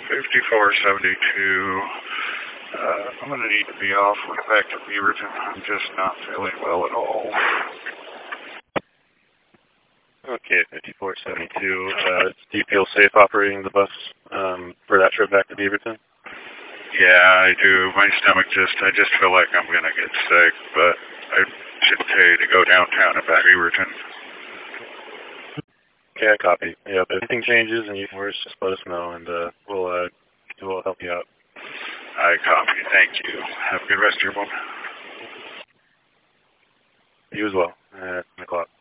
5472. I'm going to need to be off with back to Beaverton. I'm just not feeling well at all. Okay, 5472. Do you feel safe operating the bus for that trip back to Beaverton? Yeah, I do. My stomach I just feel like I'm going to get sick, but I should pay to go downtown and back to Beaverton. Okay, I copy. Yeah, if anything changes and you can worse, just let us know, and we'll help you out. I copy. Thank you. Have a good rest of your morning. You as well. At 10 o'clock.